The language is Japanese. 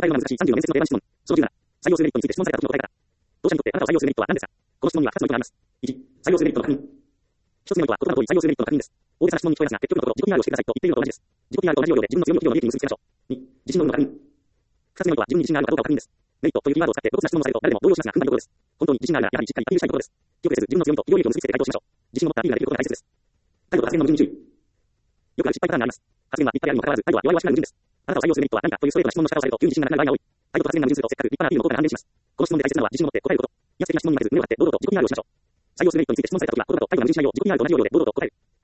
えるのが難しい34面接の定番質問。その17、採用するメリットについて質問された時の答え方。当社にとってあなたを採用するメリットは何ですか？この質問には2つの意図があります。1、採用するメリットの確認。1つ目の意図は、言葉の通り採用するメリットの確認です。大げさな質問に聞こえますが、結局のところ、自己 PR をしてくださいと言っているのと同じです。自己 PR と同じ要領で自分の強みと企業の利益に結びつけましょう。2、自信の有無の確認。2つ目の意図は、自分に自信があるかどうかを確認です。メリットというキーワードを使って露骨な質問をされると誰でも動揺しますが、踏ん張りどころです。本当に自信があるなら、やはりしっかりアピールしたいことです。記憶せず、自分の強みと企業利益を結びつけて回答しましょう。自信を持ったアピールができることが大切です。態度と発言の矛盾に注意。よくある失敗パターンがあります。発言はいっぱいあるにもかかわらず、態度は弱々しくなる矛盾です。あなたを採用するメリットは何かというストレートな質問の仕方をされると急に自信がなくなる場合が多い。態度と発言が矛盾するとせっかく立派なアピールの効果が半減します。この質問で大切なのは自信を持って答えること。威圧的な質問に負けず胸を張って堂々と自己 PR をしましょう。採用するメリットについて質問されたときは言葉と態度が矛盾しないよう自己 PR と同じ要領で堂々と答える。